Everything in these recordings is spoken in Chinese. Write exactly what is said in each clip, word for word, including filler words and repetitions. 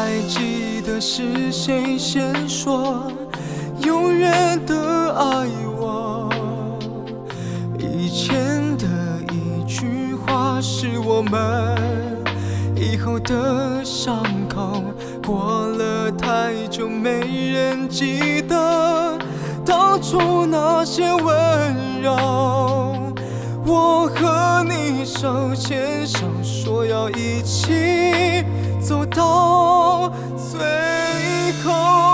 还记得是谁先说永远的爱我？以前的一句话是我们以后的伤口，过了太久没人记得当初那些温柔。我和你手牵手，说要一起走到最后。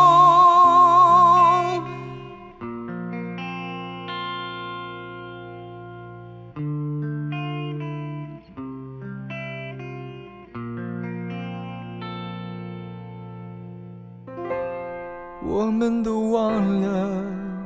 我们都忘了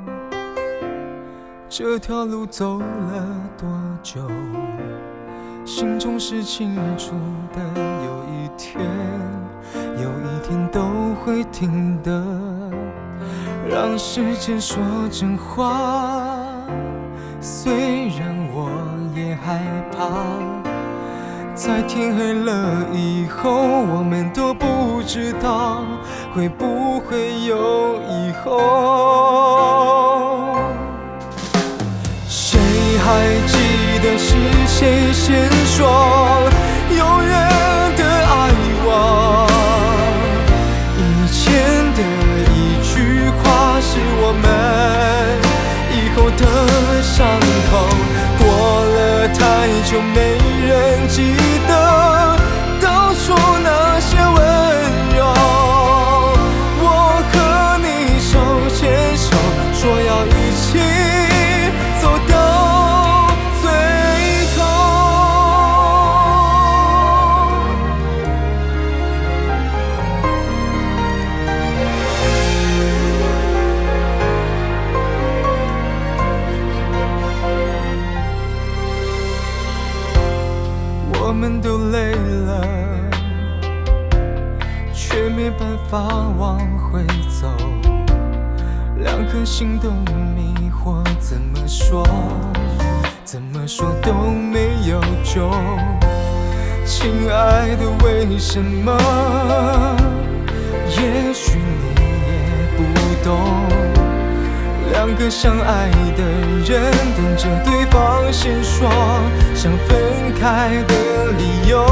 这条路走了多久，心中是清楚的，有一天有一天都会听的。让时间说真话，虽然我也害怕，在天黑了以后，我们都不知道会不会有以后。谁还记得是谁先说永远的爱我？以前的一句话是我们以后的伤口，过了太久没人记得当初那些温柔。我和你手牵手，说要一起走到最后。我们都累了，却没办法往回走，两颗心都迷惑，怎么说怎么说都没有救。亲爱的，为什么？也许你也不懂，两个相爱的人等着对方先说想分开的理由。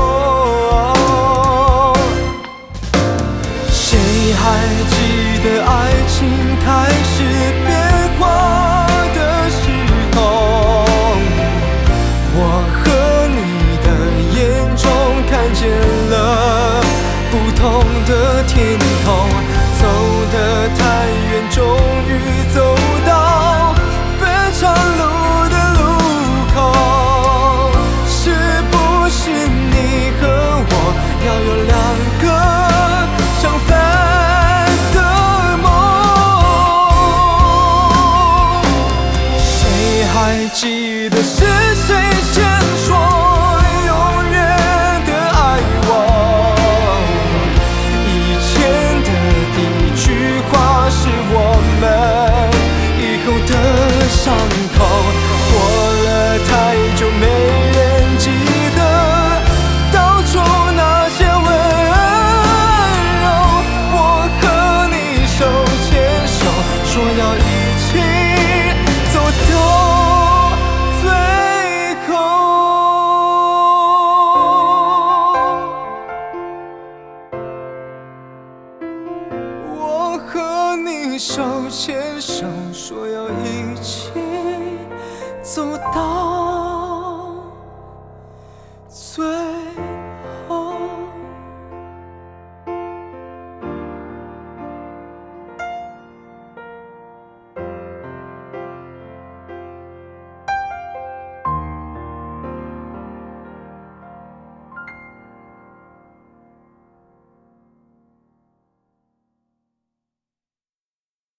谁还记得爱情开始变化的时候？我和你的眼中看见了不同的天空，走得太远，终于走到分岔路的路口。是不是你和我要有两个相反的梦？谁还记得是谁先说永远的爱我？以前的一句话是我们以后的伤口，过了太久没人记得当初那些温柔。我和你手牵手，说要一起走到最后。我和你手牵手，说要一起走到